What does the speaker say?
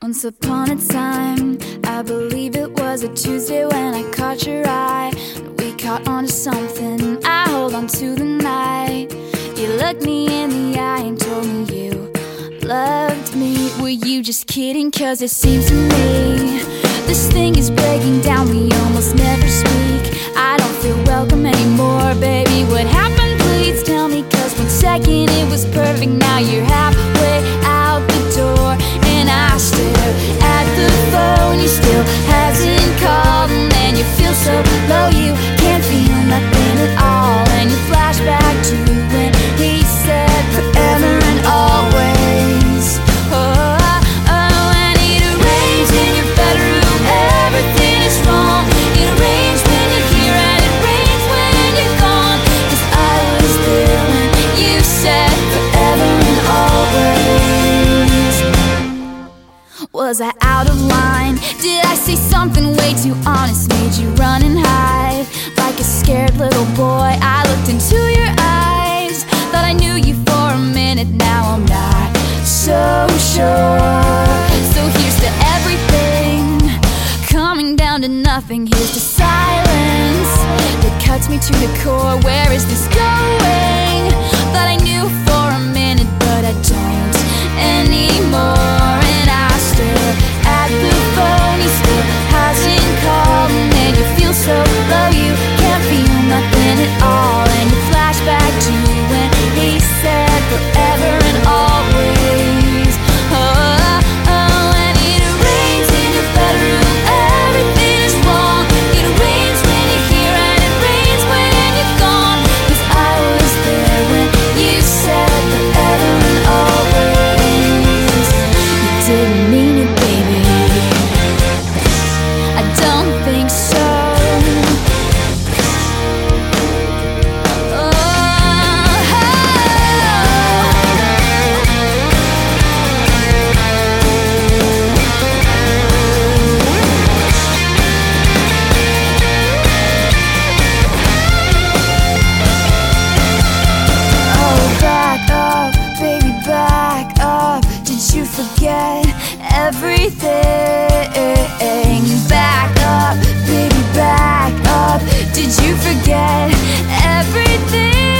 Once upon a time, I believe it was a Tuesday when I caught your eye. We caught on to something, I hold on to the night. You looked me in the eye and told me you loved me. Were you just kidding? Cause it seems to me this thing is breaking down, we almost never speak. I don't feel welcome anymore, baby, what happened? Please tell me, cause 1 second it was perfect, now you're halfway out the door. And I stare at the phone, you still hasn't called. And then you feel so low, you can't feel nothing at all. And you flash back to when he said forever and always. And it rains in your bedroom, everything is wrong. It rains when you're here and it rains when you're gone. Cause I was there when you said forever and always. Was I out of line? Did I say something way too honest? Made you run and hide like a scared little boy. I looked into your eyes, thought I knew you for a minute. Now I'm not so sure. So here's to everything, coming down to nothing. Here's to silence that cuts me to the core. Where is this going? Thought I knew for a minute, but I don't anymore. And I stare at the phone, he still hasn't called. And then you feel so low, you can't feel nothing at all. And you flash back to when he said forever and always. And it rains in your bedroom, everything is wrong. It rains when you're here and it rains when you're gone. Cause I was there when you said forever and always. You didn't mean it, baby, I don't think so. Back up, baby, back up. Did you forget everything? Back up, baby, back up. Did you forget everything?